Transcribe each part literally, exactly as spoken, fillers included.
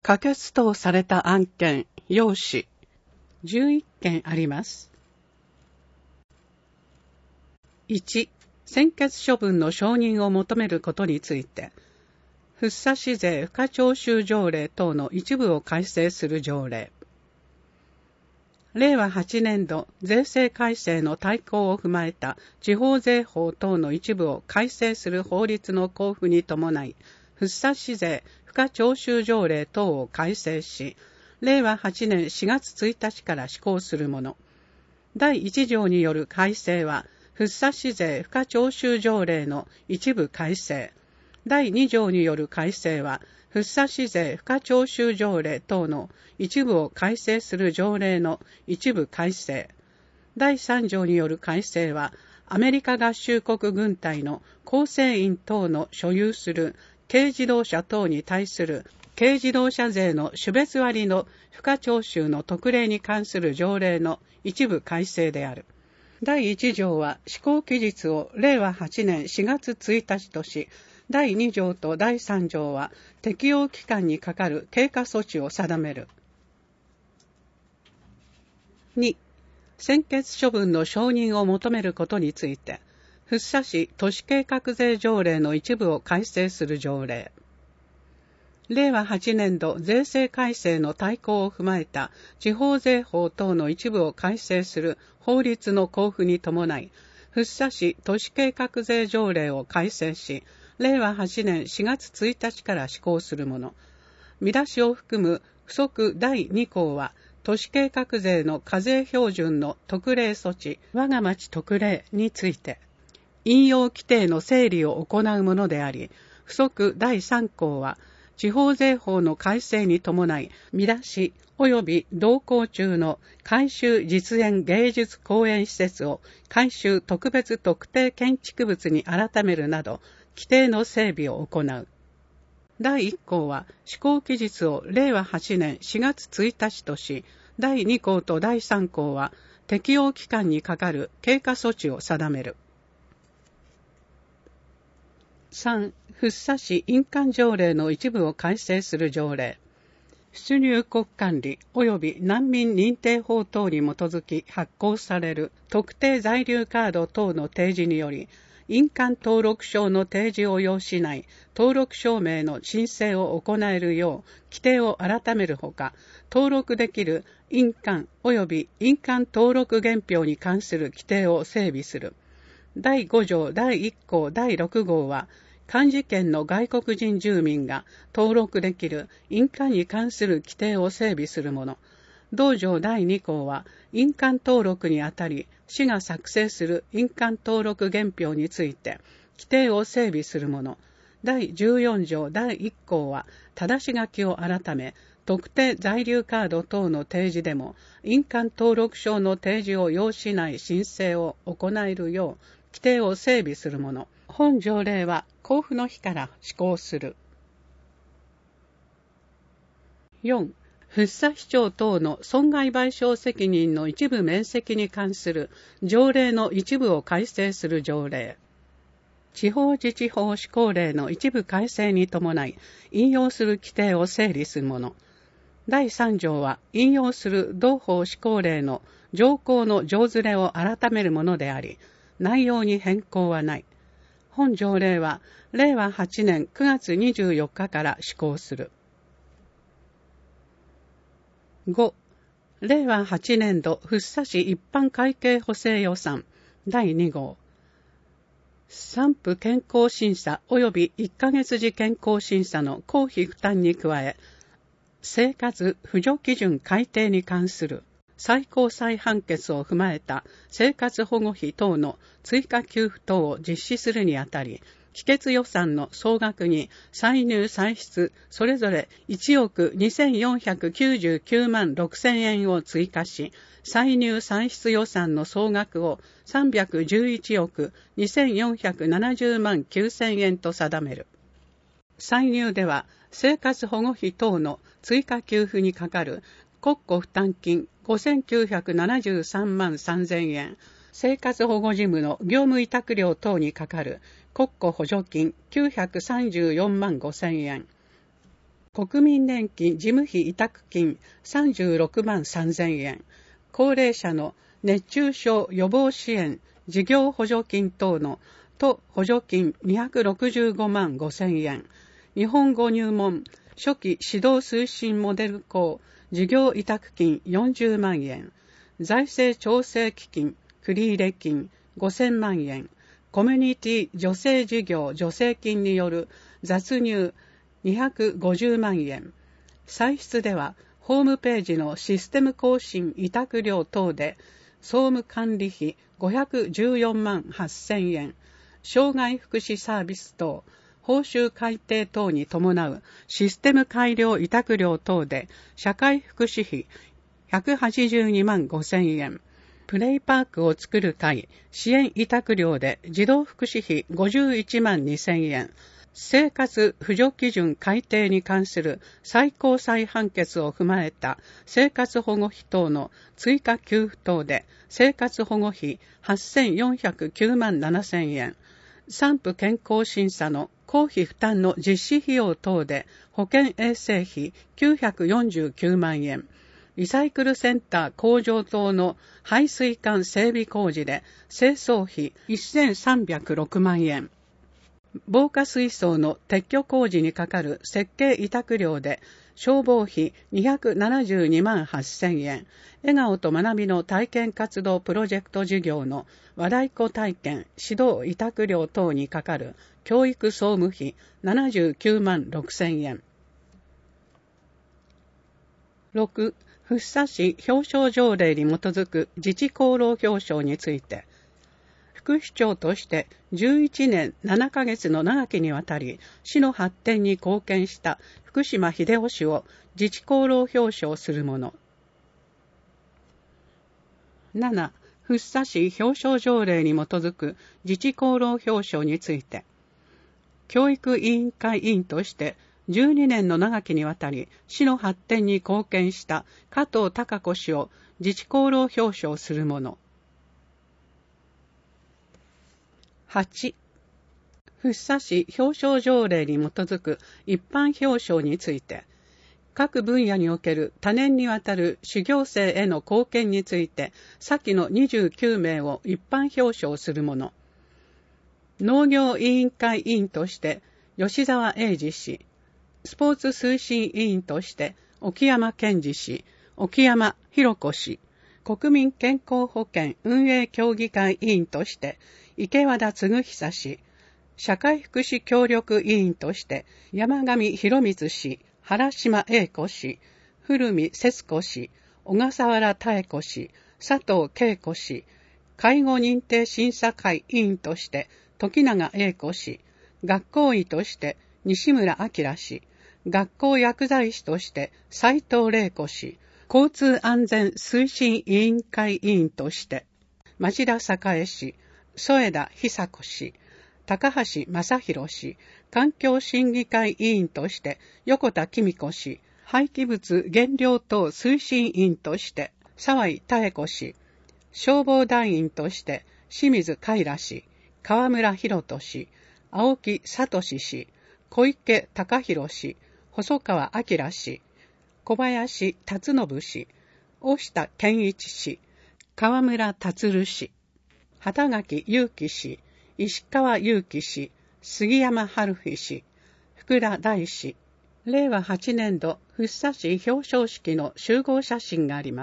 可決等された案件、要旨、じゅういっけんあります。いち、専決処分の承認を求めることについて、福生市税付加徴収条例等の一部を改正する条例。れいわはちねんど税制改正の大綱を踏まえた地方税法等の一部を改正する法律の公布に伴い、福生市税付加徴収条例等を改正し、れいわはちねんしがつついたちから施行するもの。だいいち条による改正は、福生市税付加徴収条例の一部改正。だいに条による改正は、福生市税付加徴収条例等の一部を改正する条例の一部改正。だいさん条による改正は、アメリカ合衆国軍隊の構成員等の所有する軽自動車等に対する軽自動車税の種別割の付加徴収の特例に関する条例の一部改正である。だいいち条は施行期日をれいわはちねんしがつついたちとし、だいに条とだいさん条は適用期間にかかる経過措置を定める。に、専決処分の承認を求めることについて、福生市都市計画税条例の一部を改正する条例。れいわはちねんど税制改正の大綱を踏まえた地方税法等の一部を改正する法律の公布に伴い、福生市都市計画税条例を改正し、れいわはちねんしがつついたちから施行するもの。見出しを含む付則だいに項は、都市計画税の課税標準の特例措置、我が町特例について、引用規定の整理を行うものであり、付則だいさん項は、地方税法の改正に伴い、見出し及び同行中の改修実演芸術公園施設を改修特別特定建築物に改めるなど、規定の整備を行う。だいいっ項は施行期日をれいわはちねんしがつついたちとし、だいに項とだいさん項は適用期間にかかる経過措置を定める。さん、福生市印鑑条例の一部を改正する条例。出入国管理及び難民認定法等に基づき発行される特定在留カード等の提示により、印鑑登録証の提示を要しない登録証明の申請を行えるよう規定を改めるほか、登録できる印鑑及び印鑑登録原票に関する規定を整備する。だいご条だいいっ項だいろく号は、漢字圏の外国人住民が登録できる印鑑に関する規定を整備するもの。同条だいに項は、印鑑登録にあたり、市が作成する印鑑登録原票について、規定を整備するもの。だいじゅうよん条だいいっ項は、正し書きを改め、特定在留カード等の提示でも、印鑑登録証の提示を要しない申請を行えるよう、規定を整備するもの。本条例は、公布の日から施行する。よん、福生市長等の損害賠償責任の一部免責に関する条例の一部を改正する条例。地方自治法施行令の一部改正に伴い、引用する規定を整理するもの。だいさん条は、引用する同法施行令の条項の条ずれを改めるものであり、内容に変更はない。本条例は、れいわはちねんくがつにじゅうよっかから施行する。ご、れいわはちねん度福生市一般会計補正予算だいに号。産婦健康審査及びいっかげつ次健康審査の公費負担に加え、生活扶助基準改定に関する最高裁判決を踏まえた生活保護費等の追加給付等を実施するにあたり、帰結予算の総額に歳入歳出それぞれいちおくにせんよんひゃくきゅうじゅうきゅうまんろくせんえんを追加し、歳入歳出予算の総額をさんびゃくじゅういちおくにせんよんひゃくななじゅうまんきゅうせんえんと定める。歳入では、生活保護費等の追加給付にかかる国庫負担金ごせんきゅうひゃくななじゅうさんまんさんぜんえん、生活保護事務の業務委託料等にかかる国庫補助金きゅうひゃくさんじゅうよんまんごせんえん、 国民年金事務費委託金さんじゅうろくまんさんぜんえん、高齢者の熱中症予防支援事業補助金等の都補助金にひゃくろくじゅうごまんごせんえん、日本語入門初期指導推進モデル校事業委託金よんじゅうまんえん、財政調整基金繰入金ごせんまんえん、コミュニティ助成事業助成金による雑入にひゃくごじゅうまんえん、歳出ではホームページのシステム更新委託料等で総務管理費ごひゃくじゅうよんまんはっせんえん、障害福祉サービス等、報酬改定等に伴うシステム改良委託料等で社会福祉費ひゃくはちじゅうにまんごせんえん、プレイパークを作る会支援委託料で児童福祉費ごじゅういちまんにせんえん、生活扶助基準改定に関する最高裁判決を踏まえた生活保護費等の追加給付等で生活保護費はっせんよんひゃくきゅうまんななせんえん、産婦健康審査の公費負担の実施費用等で保健衛生費きゅうひゃくよんじゅうきゅうまんえん、リサイクルセンター工場等の排水管整備工事で清掃費せんさんびゃくろくまんえん、防火水槽の撤去工事にかかる設計委託料で消防費にひゃくななじゅうにまんはっせんえん、笑顔と学びの体験活動プロジェクト事業の和太鼓体験指導委託料等にかかる教育総務費ななじゅうきゅうまんろくせんえん。ろく. 福生市表彰条例に基づく自治功労表彰について、副市長としてじゅういちねんななかげつの長きにわたり市の発展に貢献した福島秀夫氏を自治功労表彰するもの。なな. 福生市表彰条例に基づく自治功労表彰について、教育委員会委員としてじゅうにねんの長きにわたり市の発展に貢献した加藤孝子氏を自治功労表彰するもの。はち. 福生市表彰条例に基づく一般表彰について、各分野における多年にわたる市行政への貢献について先のにじゅうきゅうめいを一般表彰するもの。農業委員会委員として吉沢英二氏、スポーツ推進委員として沖山健二氏、沖山博子氏、国民健康保険運営協議会委員として池和田嗣久氏、社会福祉協力委員として山上博光氏、原島英子氏、古見節子氏、小笠原妙子氏、佐藤恵子氏、介護認定審査会委員として時永英子氏、学校医として西村明氏、学校薬剤師として斉藤玲子氏、交通安全推進委員会委員として町田栄氏、添田久子氏、高橋正弘氏、環境審議会委員として横田紀美子氏、廃棄物減量等推進委員として沢井妙子氏、消防団員として清水海良氏、川村博人氏、青木聡氏、小池隆弘氏、細川明氏、小林達信氏、押下健一氏、川村達氏、畑垣祐樹氏、石川祐樹氏、杉山春日氏、福田大氏、れいわはちねんど福生市表彰式の集合写真があります。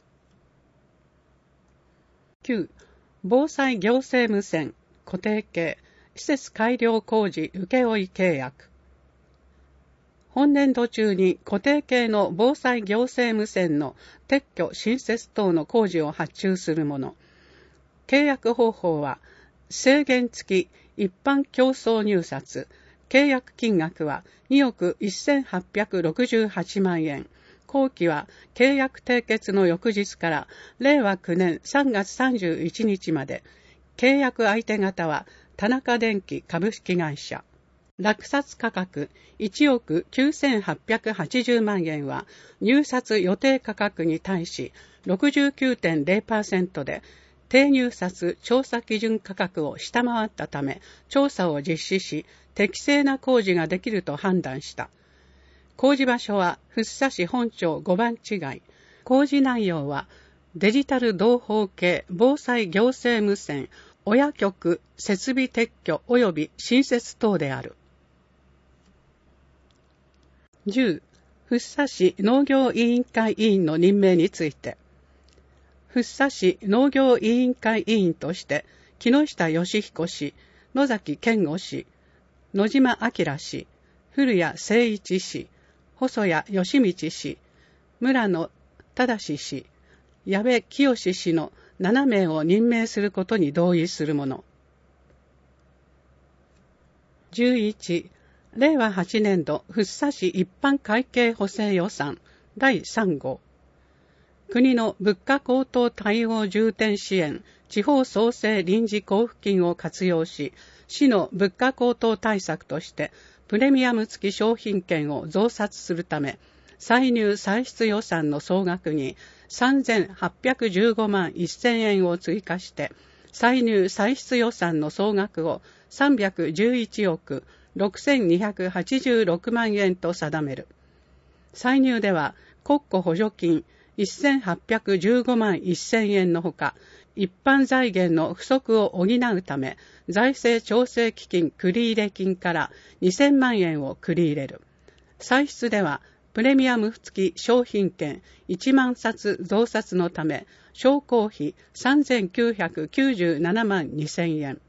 きゅう. 防災行政無線固定系施設改良工事請負契約。本年度中に固定系の防災行政無線の撤去新設等の工事を発注するもの。契約方法は制限付き一般競争入札、契約金額はにおくせんはっぴゃくろくじゅうはちまんえん。後期は契約締結の翌日かられいわきゅうねんさんがつさんじゅういちにちまで。契約相手方は田中電機株式会社。落札価格いちおくきゅうせんはっぴゃくはちじゅうまんえんは入札予定価格に対し ろくじゅうきゅうてんれいパーセント で低入札調査基準価格を下回ったため調査を実施し適正な工事ができると判断した。 工事場所は福生市本町ごばん違い。工事内容はデジタル同胞系防災行政無線親局設備撤去及び新設等である。じゅう. 福生市農業委員会委員の任命について、福生市農業委員会委員として木下義彦氏、野崎健吾氏、野島明氏、古谷誠一氏、細谷義道氏、村野忠氏、矢部清氏のななめいを任命することに同意するもの。じゅういち. れいわはちねんど福生市一般会計補正予算だいさん号。国の物価高騰対応重点支援地方創生臨時交付金を活用し、市の物価高騰対策としてプレミアム付き商品券を増刷するため、歳入歳出予算の総額にさんぜんはっぴゃくじゅうごまんせんえんを追加して、歳入歳出予算の総額をさんびゃくじゅういちおくろくせんにひゃくはちじゅうろくまんえんと定める。歳入では国庫補助金せんはっぴゃくじゅうごまんせんえんのほか、一般財源の不足を補うため、財政調整基金繰入金からにせんまんえんを繰り入れる。歳出では、プレミアム付き商品券いちまんさつ増刷のため、商工費さんぜんきゅうひゃくきゅうじゅうななまんにせんえん。